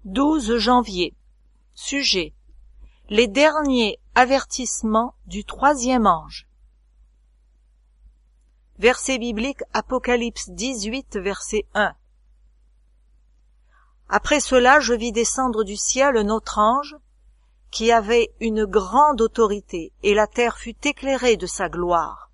12 janvier. Sujet: les derniers avertissements du troisième ange. Verset biblique Apocalypse 18, verset 1. Après cela, je vis descendre du ciel un autre ange qui avait une grande autorité, et la terre fut éclairée de sa gloire.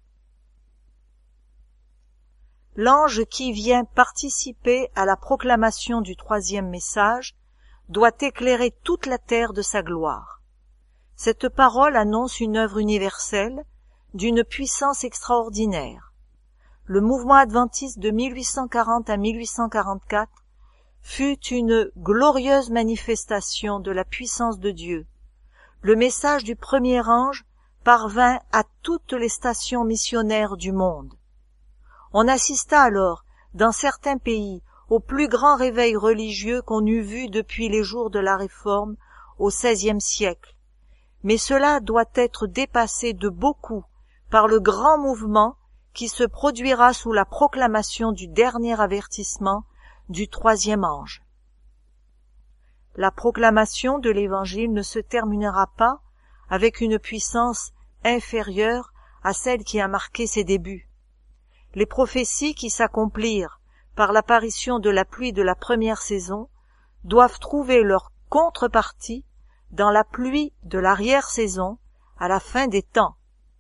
L'ange qui vient participer à la proclamation du troisième message doit éclairer toute la terre de sa gloire. Cette parole annonce une œuvre universelle d'une puissance extraordinaire. Le mouvement adventiste de 1840 à 1844 fut une glorieuse manifestation de la puissance de Dieu. Le message du premier ange parvint à toutes les stations missionnaires du monde. On assista alors, dans certains pays, au plus grand réveil religieux qu'on eût vu depuis les jours de la Réforme au XVIe siècle. Mais cela doit être dépassé de beaucoup par le grand mouvement qui se produira sous la proclamation du dernier avertissement du troisième ange. La proclamation de l'Évangile ne se terminera pas avec une puissance inférieure à celle qui a marqué ses débuts. Les prophéties qui s'accomplirent par l'apparition de la pluie de la première saison doivent trouver leur contrepartie dans la pluie de l'arrière-saison à la fin des temps.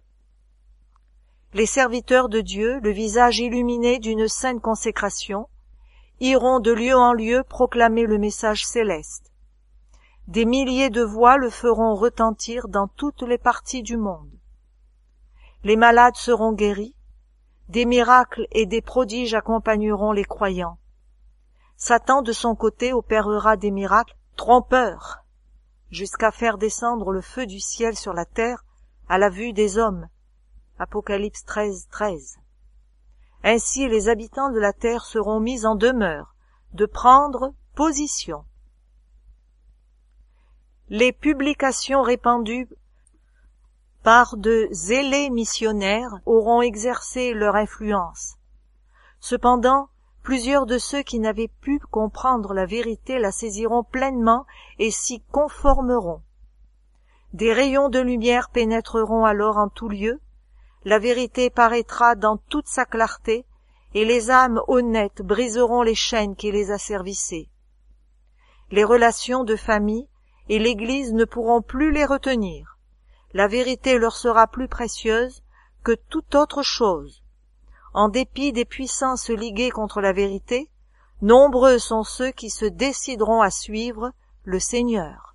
Les serviteurs de Dieu, le visage illuminé d'une sainte consécration, iront de lieu en lieu proclamer le message céleste. Des milliers de voix le feront retentir dans toutes les parties du monde. Les malades seront guéris, des miracles et des prodiges accompagneront les croyants. Satan, de son côté, opérera des miracles trompeurs, jusqu'à faire descendre le feu du ciel sur la terre à la vue des hommes. Apocalypse 13, 13. Ainsi les habitants de la terre seront mis en demeure de prendre position. Les publications répandues par de zélés missionnaires auront exercé leur influence. Cependant, plusieurs de ceux qui n'avaient pu comprendre la vérité la saisiront pleinement et s'y conformeront. Des rayons de lumière pénétreront alors en tout lieu, la vérité paraîtra dans toute sa clarté, et les âmes honnêtes briseront les chaînes qui les asservissaient. Les relations de famille et l'Église ne pourront plus les retenir. La vérité leur sera plus précieuse que toute autre chose. En dépit des puissances liguées contre la vérité, nombreux sont ceux qui se décideront à suivre le Seigneur.